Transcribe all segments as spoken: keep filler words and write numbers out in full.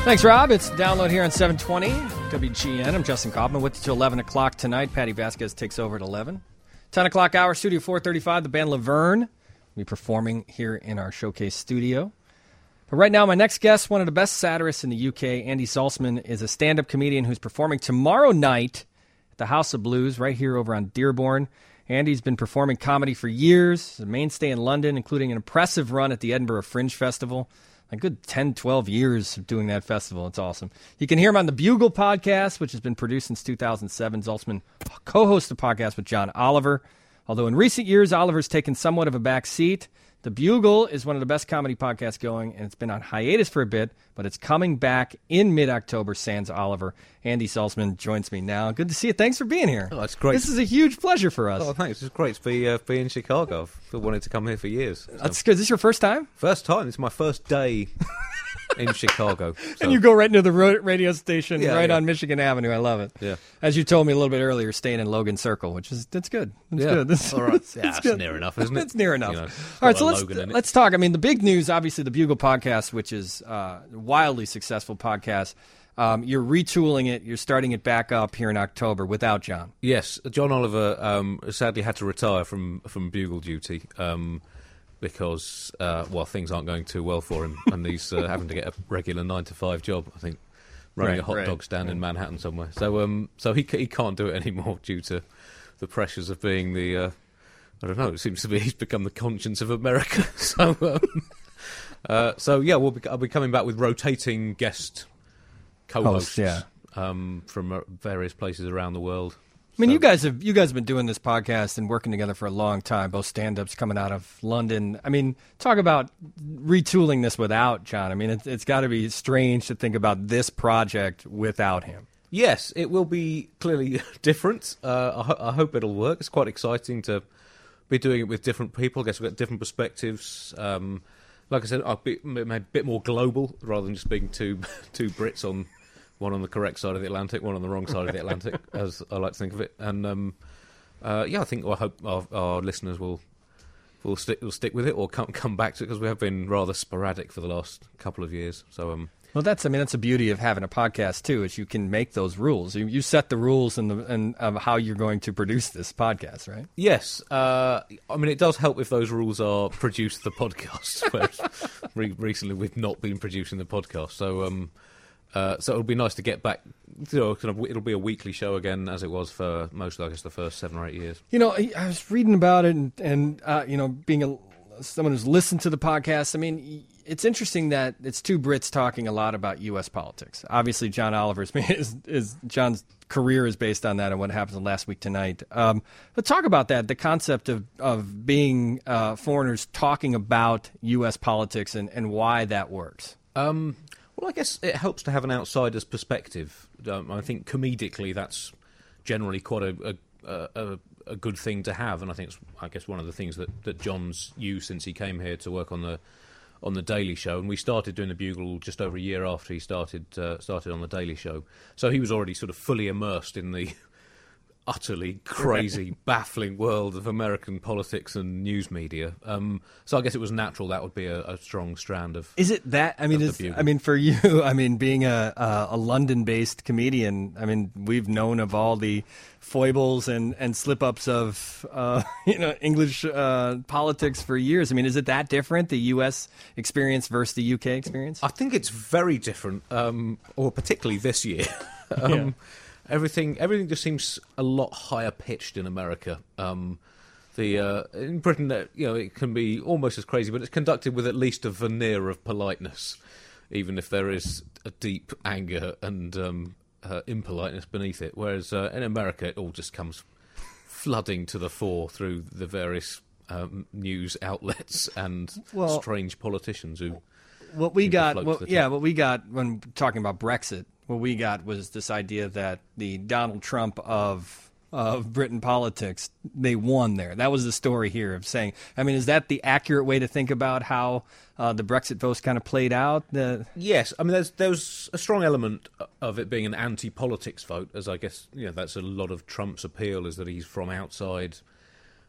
Thanks, Rob. It's Download here on seven twenty W G N. I'm Justin Kaufman with you till eleven o'clock tonight. Patty Vasquez takes over at eleven. ten o'clock hour, Studio four thirty-five. The band Laverne will be performing here in our showcase studio. But right now, my next guest, one of the best satirists in the U K, Andy Zaltzman, is a stand-up comedian who's performing tomorrow night at the House of Blues right here over on Dearborn. Andy's been performing comedy for years. He's a mainstay in London, including an impressive run at the Edinburgh Fringe Festival. A good ten, twelve years of doing that festival. It's awesome. You can hear him on the Bugle podcast, which has been produced since two thousand seven. Zaltzman co-hosts the podcast with John Oliver. Although in recent years, Oliver's taken somewhat of a back seat. The Bugle is one of the best comedy podcasts going, and it's been on hiatus for a bit, but it's coming back in mid-October, sans Oliver. Andy Zaltzman joins me now. Good to see you. Thanks for being here. Oh, that's great. This is a huge pleasure for us. Oh, thanks. It's great to be, uh, be in Chicago. I've wanted to come here for years. So. That's good. Is this your first time? First time. It's my first day in Chicago. So. And you go right into the radio station, yeah, right yeah. on Michigan Avenue. I love it. Yeah. As you told me a little bit earlier, staying in Logan Circle, which is that's good. That's yeah. good. That's, all right. that's, Yeah, that's that's good. near enough, isn't it? It's near enough. You know, all right, so let's Logan in it. let's talk. I mean, the big news, obviously, the Bugle podcast, which is uh, a wildly successful podcast. Um, you're retooling it. You're starting it back up here in October without John. Yes, John Oliver um, sadly had to retire from from Bugle duty um, because uh, well, things aren't going too well for him, and he's uh, having to get a regular nine to five job. I think running Right, a hot right, dog stand right. in Manhattan somewhere. So um, so he he can't do it anymore due to the pressures of being the uh, I don't know. It seems to be he's become the conscience of America. so um, uh, so yeah, we'll be, I'll be coming back with rotating guest co-hosts Hosts, yeah. um, from uh, various places around the world. I mean, So- you guys have you guys have been doing this podcast and working together for a long time. Both stand-ups coming out of London. I mean, talk about retooling this without John. I mean, it's, it's got to be strange to think about this project without him. Yes, it will be clearly different. Uh, I, ho- I hope it'll work. It's quite exciting to be doing it with different people. I guess we've got different perspectives. Um, like I said, I'll be maybe a bit more global rather than just being two two Brits on one on the correct side of the Atlantic, one on the wrong side of the Atlantic, as I like to think of it. And um, uh, yeah, I think I hope our, our listeners will will stick will stick with it or come come back to it because we have been rather sporadic for the last couple of years. So. Um, Well, that's I mean that's the beauty of having a podcast too, is you can make those rules. You, you set the rules and the and of how you're going to produce this podcast, right? Yes, uh, I mean it does help if those rules are produce the podcast. Whereas re- recently we've not been producing the podcast, so um, uh, so it'll be nice to get back. You know, kind of, it'll be a weekly show again, as it was for most, I guess, the first seven or eight years. You know, I I was reading about it, and, and uh, you know, being a someone who's listened to the podcast. I mean, it's interesting that it's two Brits talking a lot about U S politics. Obviously, John Oliver's is, is John's career is based on that and what happens in Last Week Tonight. Um, but talk about that, the concept of of being uh, foreigners talking about U S politics and, and why that works. Um, well, I guess it helps to have an outsider's perspective. Um, I think comedically, that's generally quite a, a, a, a good thing to have, and I think it's, I guess, one of the things that, that John's used since he came here to work on the on the Daily Show, and we started doing the Bugle just over a year after he started uh, started on the Daily Show. So he was already sort of fully immersed in the utterly crazy, baffling world of American politics and news media. Um, so I guess it was natural that would be a, a strong strand of. Is it that? I mean, the is, Bugle. I mean, for you, I mean, being a a, a London-based comedian, I mean, we've known of all the foibles and, and slip-ups of uh, you know English uh, politics for years. I mean, is it that different, the U S experience versus the U K experience? I think it's very different, um, or particularly this year. um, Yeah. Everything, everything just seems a lot higher pitched in America. Um, the uh, in Britain, uh, you know, it can be almost as crazy, but it's conducted with at least a veneer of politeness, even if there is a deep anger and um, uh, impoliteness beneath it. Whereas uh, in America, it all just comes flooding to the fore through the various um, news outlets and Well- strange politicians who. What we People got, float well, to the yeah, top. what we got when talking about Brexit, what we got was this idea that the Donald Trump of of Britain politics, they won there. That was the story here of saying. I mean, is that the accurate way to think about how uh, the Brexit votes kind of played out? The, Yes, I mean, there's there's a strong element of it being an anti-politics vote, as I guess you know that's a lot of Trump's appeal is that he's from outside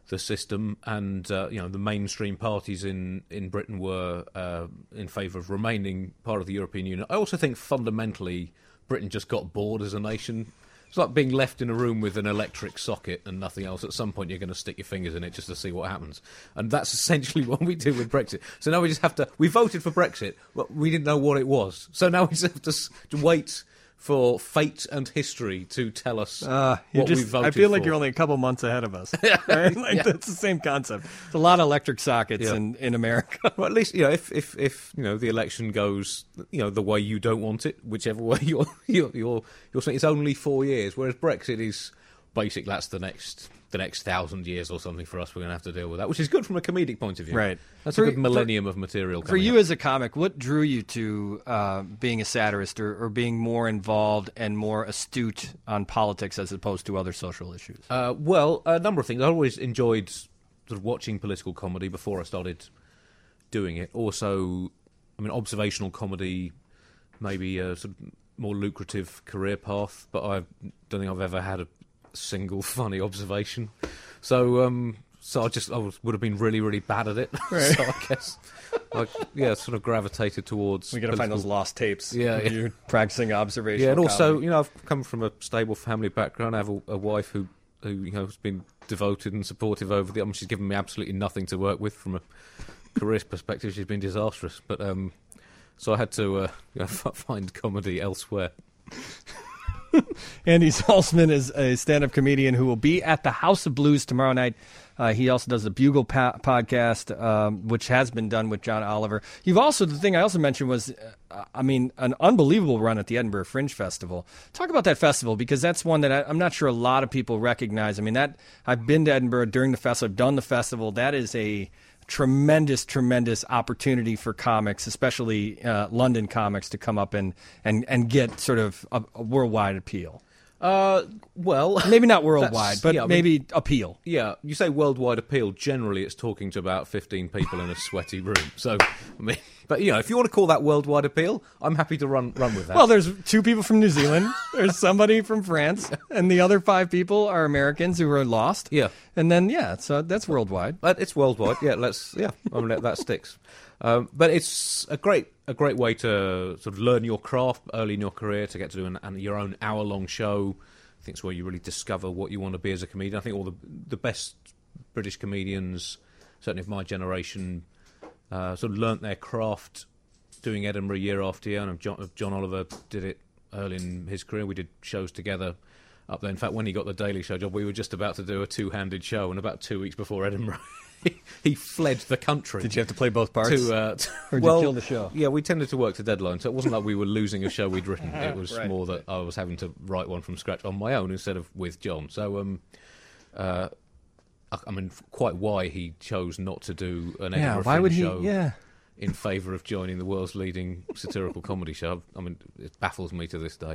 the system, and uh, you know the mainstream parties in, in Britain were uh, in favour of remaining part of the European Union. I also think fundamentally Britain just got bored as a nation. It's like being left in a room with an electric socket and nothing else. At some point you're going to stick your fingers in it just to see what happens. And that's essentially what we do with Brexit. So now we just have to... We voted for Brexit, but we didn't know what it was. So now we just have to, to wait for fate and history to tell us uh, what just, we voted for. I feel like you're only a couple months ahead of us. Right? Like, yeah. That's the same concept. It's a lot of electric sockets yeah. in, in America. Well, at least, you know, if, if, if you know the election goes, you know, the way you don't want it, whichever way you're you're you're, you're saying, it's only four years, whereas Brexit is basic. That's the next the next thousand years or something for us. We're going to have to deal with that, which is good from a comedic point of view. Right. That's for, a good millennium for, of material. For you up. as a comic, what drew you to uh, being a satirist or, or being more involved and more astute on politics as opposed to other social issues? Uh, well, a number of things. I always enjoyed sort of watching political comedy before I started doing it. Also, I mean, observational comedy, maybe a sort of more lucrative career path, but I don't think I've ever had a single funny observation. So, um, so I just I was, would have been really, really bad at it. Right. So I guess, I, yeah, sort of gravitated towards. We got to find those lost tapes. Yeah, of yeah. you practicing observation. Yeah, and also, comedy. you know, I've come from a stable family background. I have a, a wife who, who you know, has been devoted and supportive over the. I mean, she's given me absolutely nothing to work with from a career perspective. She's been disastrous, but um, so I had to uh, you know, find comedy elsewhere. Andy Salzman is a stand-up comedian who will be at the House of Blues tomorrow night. Uh, he also does a Bugle pa- podcast, um, which has been done with John Oliver. You've also, the thing I also mentioned was, uh, I mean, an unbelievable run at the Edinburgh Fringe Festival. Talk about that festival, because that's one that I, I'm not sure a lot of people recognize. I mean, that I've been to Edinburgh during the festival. I've done the festival. That is a tremendous, tremendous opportunity for comics, especially uh, London comics, to come up and, and, and get sort of a, a worldwide appeal. Uh, well, maybe not worldwide, but yeah, I maybe mean, appeal. Yeah, you say worldwide appeal. Generally, it's talking to about fifteen people in a sweaty room. So, I mean, but you know, if you want to call that worldwide appeal, I'm happy to run run with that. Well, there's two people from New Zealand, there's somebody from France, and the other five people are Americans who are lost. Yeah, and then yeah, so that's worldwide. But it's worldwide. Yeah, let's yeah, I mean, that sticks. Um, but it's a great a great way to sort of learn your craft early in your career, to get to do an, an, your own hour long show. I think it's where you really discover what you want to be as a comedian. I think all the the best British comedians, certainly of my generation, uh, sort of learnt their craft doing Edinburgh year after year. And John, John Oliver did it early in his career. We did shows together up there. In fact, when he got the Daily Show job, we were just about to do a two-handed show, and about two weeks before Edinburgh, he fled the country. Did you have to play both parts? To, uh, to, or did well, you kill the show? Yeah, we tended to work to deadline, so it wasn't like we were losing a show we'd written. It was right. more that I was having to write one from scratch on my own instead of with John. So, um, uh, I, I mean, quite why he chose not to do an Edinburgh yeah, why would he? show Yeah. in favour of joining the world's leading satirical comedy show. I mean, it baffles me to this day.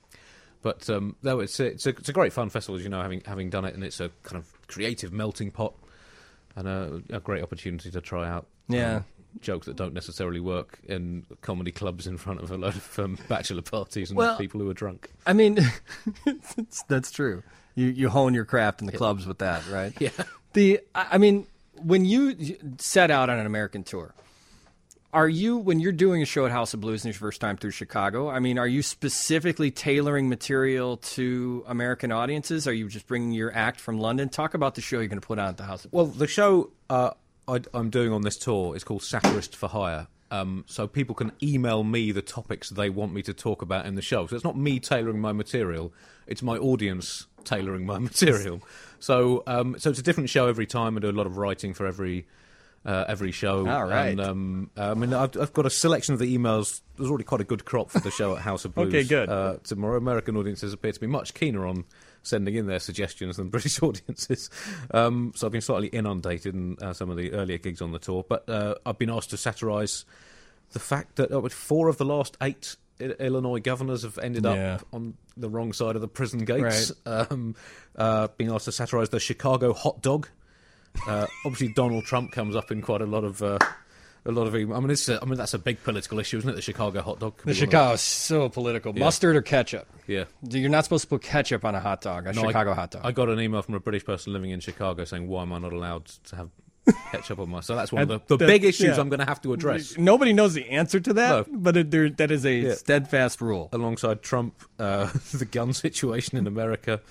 But um, no, it's a, it's a it's a great fun festival, as you know, having having done it, and it's a kind of creative melting pot and a, a great opportunity to try out yeah. um, jokes that don't necessarily work in comedy clubs in front of a load of um, bachelor parties and well, people who are drunk. I mean, it's, that's true. You you hone your craft in the clubs with that, right? Yeah. The I mean, when you set out on an American tour, are you, when you're doing a show at House of Blues and your first time through Chicago, I mean, are you specifically tailoring material to American audiences? Are you just bringing your act from London? Talk about the show you're going to put on at the House of Blues. Well, the show uh, I, I'm doing on this tour is called Satirist for Hire. Um, so people can email me the topics they want me to talk about in the show. So it's not me tailoring my material, it's my audience tailoring my material. So um, so it's a different show every time. I do a lot of writing for every uh, every show. All right. And, um, I mean, I've, I've got a selection of the emails. There's already quite a good crop for the show at House of Blues. Okay, good. Uh, tomorrow, American audiences appear to be much keener on sending in their suggestions than British audiences. Um, so I've been slightly inundated in uh, some of the earlier gigs on the tour. But uh, I've been asked to satirise the fact that uh, four of the last eight I- Illinois governors have ended Yeah. up on the wrong side of the prison gates. Right. Um, uh, being asked to satirise the Chicago hot dog. Uh, obviously, Donald Trump comes up in quite a lot of uh, a lot of. I mean, it's a, I mean that's a big political issue, isn't it? The Chicago hot dog. The Chicago is so political. Yeah. Mustard or ketchup? Yeah. You're not supposed to put ketchup on a hot dog, a no, Chicago I, hot dog. I got an email from a British person living in Chicago saying, "Why am I not allowed to have ketchup on my?" So that's one of the, the that, big issues yeah. I'm going to have to address. Nobody knows the answer to that, no. but it, there, that is a yeah. steadfast rule. Alongside Trump, uh, the gun situation in America,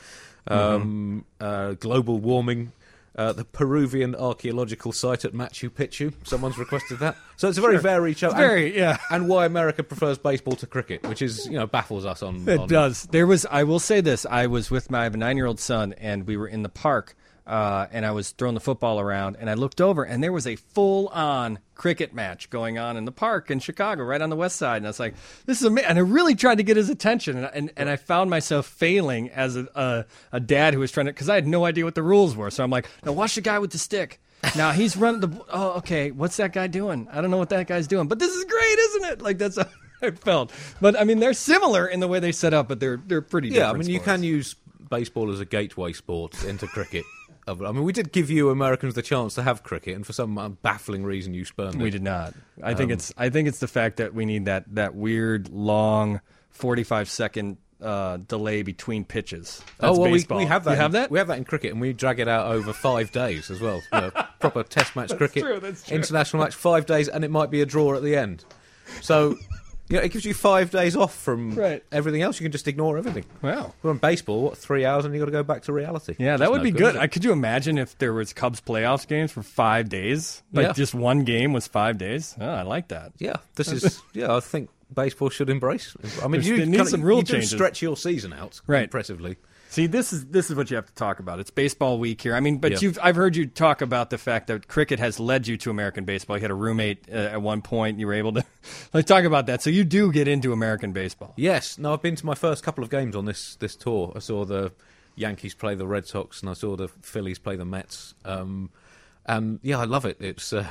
um, mm-hmm. uh, global warming. Uh, the Peruvian archaeological site at Machu Picchu. Someone's requested that. So it's a very sure. varied show. It's very, and, yeah. And why America prefers baseball to cricket, which is, you know, baffles us on... It on does. There was, I will say this, I was with my, I have a nine-year-old son, and we were in the park, uh, and I was throwing the football around, and I looked over, and there was a full-on cricket match going on in the park in Chicago, right on the west side. And I was like, this is amazing. And I really tried to get his attention. And, and, and I found myself failing as a, a, a dad who was trying to, because I had no idea what the rules were. So I'm like, now watch the guy with the stick. Now he's running the, oh, okay, what's that guy doing? I don't know what that guy's doing. But this is great, isn't it? Like, that's how I felt. But, I mean, they're similar in the way they set up, but they're, they're pretty different. Yeah, I mean, sports. You can use baseball as a gateway sport into cricket. I mean, we did give you Americans the chance to have cricket, and for some baffling reason, you spurned it. We did not. I um, think it's. I think it's the fact that we need that that weird long forty-five second uh, delay between pitches. That's oh well, baseball. We, we have that. You in, have that. We have that in cricket, and we drag it out over five days as well. You know, proper Test match that's cricket, true, that's true. International match, five days, and it might be a draw at the end. So. You know, it gives you five days off from right. everything else. You can just ignore everything. Wow. We're on baseball, what, three hours, and you've got to go back to reality. Yeah, that That's would no be good. good. I, could you imagine if there was Cubs playoffs games for five days? Like yeah. just one game was five days? Oh, I like that. Yeah, this is. Yeah, I think baseball should embrace. I mean, There's, you need kinda, some rule you changes. Do stretch your season out right. impressively. See, this is this is what you have to talk about. It's baseball week here. I mean, but yeah. you've I've heard you talk about the fact that cricket has led you to American baseball. You had a roommate uh, at one point. You were able to let's talk about that. So you do get into American baseball. Yes. No, I've been to my first couple of games on this this tour. I saw the Yankees play the Red Sox, and I saw the Phillies play the Mets. Um, and yeah, I love it. It's. Uh,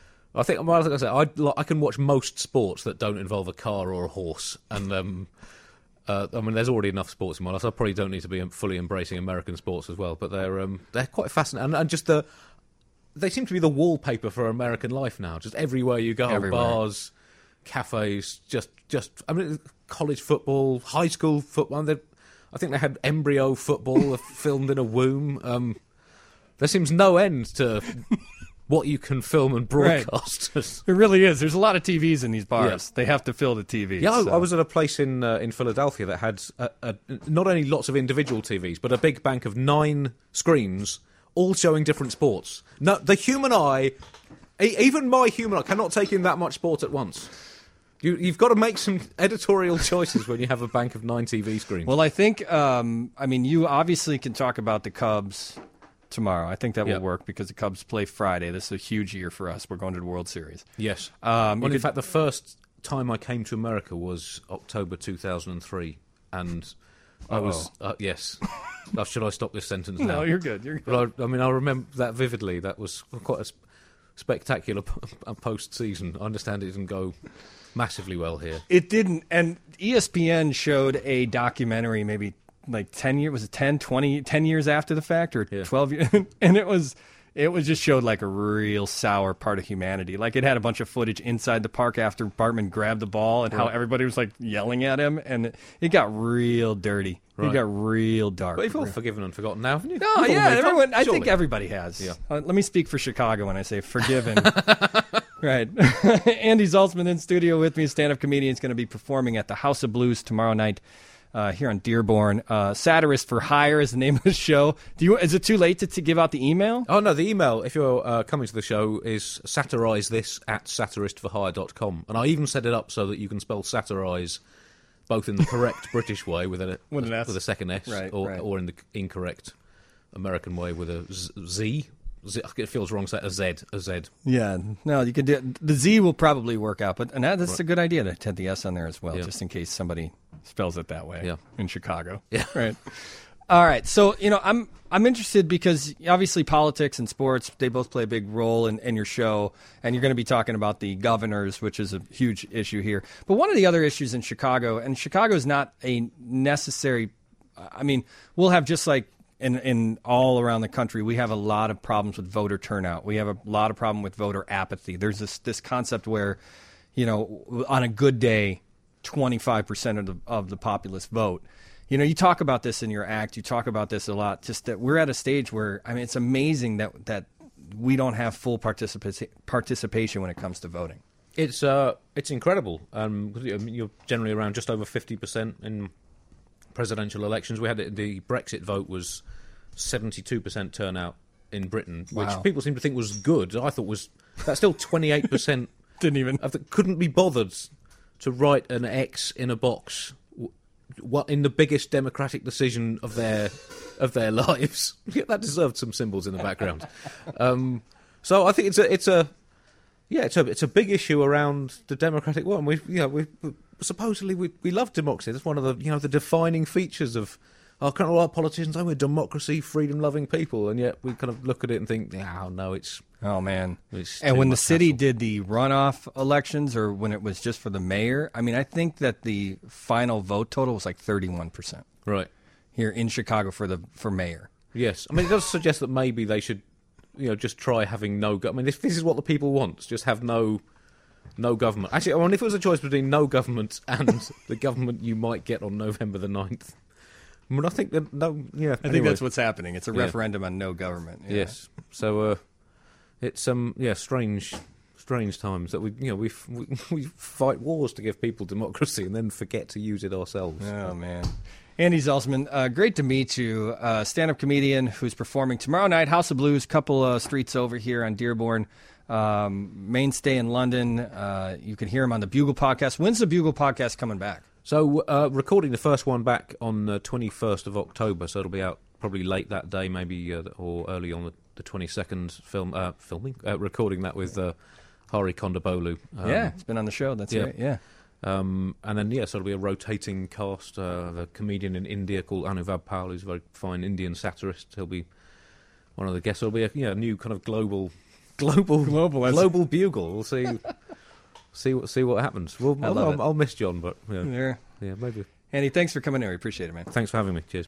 I think, well, like I said, I I can watch most sports that don't involve a car or a horse, and. Um, Uh, I mean, there's already enough sports in my life. So I probably don't need to be fully embracing American sports as well. But they're um, they're quite fascinating, and, and just the they seem to be the wallpaper for American life now. Just everywhere you go, everywhere. Bars, cafes, just just. I mean, college football, high school football. I think they had embryo football filmed in a womb. Um, there seems no end to. What you can film and broadcast. Right. It really is. There's a lot of T Vs in these bars. Yeah. They have to fill the T Vs. Yeah, so. I was at a place in uh, in Philadelphia that had a, a, not only lots of individual T Vs, but a big bank of nine screens, all showing different sports. No, the human eye, e- even my human eye, cannot take in that much sport at once. You, you've got to make some editorial choices when you have a bank of nine T V screens. Well, I think, um, I mean, you obviously can talk about the Cubs tomorrow. I think that will yep. work because the Cubs play Friday. This is a huge year for us. We're going to the World Series. Yes. Um, well, in could, fact, the first time I came to America was October two thousand three, and I Uh-oh. was uh, yes. uh, should I stop this sentence now? No, you're good. You're good. But I, I mean, I remember that vividly. That was quite a sp- spectacular p- post-season. I understand it didn't go massively well here. It didn't, and E S P N showed a documentary maybe like ten years, was it ten, twenty, ten years after the fact, or yeah. twelve years, and it was it was just showed like a real sour part of humanity. Like it had a bunch of footage inside the park after Bartman grabbed the ball and right. how everybody was like yelling at him, and it, it got real dirty. Right. It got real dark. But you've all forgiven and forgotten now, haven't you? No, you've yeah, everyone. I think everybody has. Yeah. Uh, let me speak for Chicago when I say forgiven. Right. Andy Zaltzman in studio with me, stand-up comedian, is going to be performing at the House of Blues tomorrow night. Uh, here on Dearborn. Uh, Satirist for Hire is the name of the show. Do you? Is it too late to, to give out the email? Oh, no, the email, if you're uh, coming to the show, is satirize this at satirist for hire dot com. And I even set it up so that you can spell satirize both in the correct British way with a, with, an S. with a second S, right, or, right. or in the incorrect American way with a Z. Z. It feels wrong to say a Z, a Z. Yeah, no, you could do the Z will probably work out, but and that, that's right. a good idea to have the S on there as well, yeah. just in case somebody spells it that way yeah. in Chicago. Yeah, right. All right, so you know, I'm I'm interested because obviously politics and sports, they both play a big role in, in your show, and you're going to be talking about the governors, which is a huge issue here. But one of the other issues in Chicago, and Chicago is not a necessary. I mean, we'll have just like in, in all around the country, we have a lot of problems with voter turnout. We have a lot of problem with voter apathy. There's this this concept where, you know, on a good day, twenty-five percent of the of the populace vote. You know, you talk about this in your act. You talk about this a lot. Just that we're at a stage where, I mean, it's amazing that that we don't have full participa- participation when it comes to voting. It's uh, it's incredible. Um, you're generally around just over fifty percent in presidential elections. We had it, the Brexit vote was seventy-two percent turnout in Britain, which Wow. people seem to think was good. I thought was that's still twenty-eight percent. Didn't even of the, couldn't be bothered to write an X in a box. What in the biggest democratic decision of their of their lives? Yeah, that deserved some symbols in the background. Um, so I think it's a it's a yeah it's a it's a big issue around the democratic one. We you know we, we supposedly we we love democracy. That's one of the you know the defining features of our kind of our politicians. Oh, we're democracy, freedom loving people, and yet we kind of look at it and think, yeah, oh, no, it's. Oh, man. It's and when the much city hassle. did the runoff elections, or when it was just for the mayor, I mean, I think that the final vote total was like thirty-one percent Right. here in Chicago for the for mayor. Yes. I mean, it does suggest that maybe they should, you know, just try having no... Go- I mean, if this is what the people want, just have no no government. Actually, I mean, if it was a choice between no government and the government you might get on November the ninth, I mean, I think that... No, yeah, I think that's what's happening. It's a Yeah. referendum on no government. Yeah. Yes. So, uh, it's um, yeah, strange, strange times that we, you know, we, f- we we fight wars to give people democracy and then forget to use it ourselves. Oh, man. Andy Zelsman, uh, great to meet you. Uh, stand-up comedian who's performing tomorrow night, House of Blues, couple uh, streets over here on Dearborn. Um, mainstay in London. Uh, you can hear him on the Bugle podcast. When's the Bugle podcast coming back? So, uh, recording the first one back on the twenty-first of October, so it'll be out probably late that day, maybe, uh, or early on the, the twenty-second, film, uh, filming, uh, recording that with uh, Hari Kondabolu. Um, yeah, it's been on the show. That's yeah. right. Yeah. Um, and then, yeah, so it'll be a rotating cast. Uh, of a comedian in India called Anuvab Pal, who's a very fine Indian satirist. He'll be one of the guests. It'll be a yeah, new kind of global, global, Global, that's- global bugle. We'll see, see what see what happens. We'll, I I'll, love I'll, it. I'll miss John, but yeah, Yeah. yeah, maybe. Andy, thanks for coming in. We appreciate it, man. Thanks for having me. Cheers.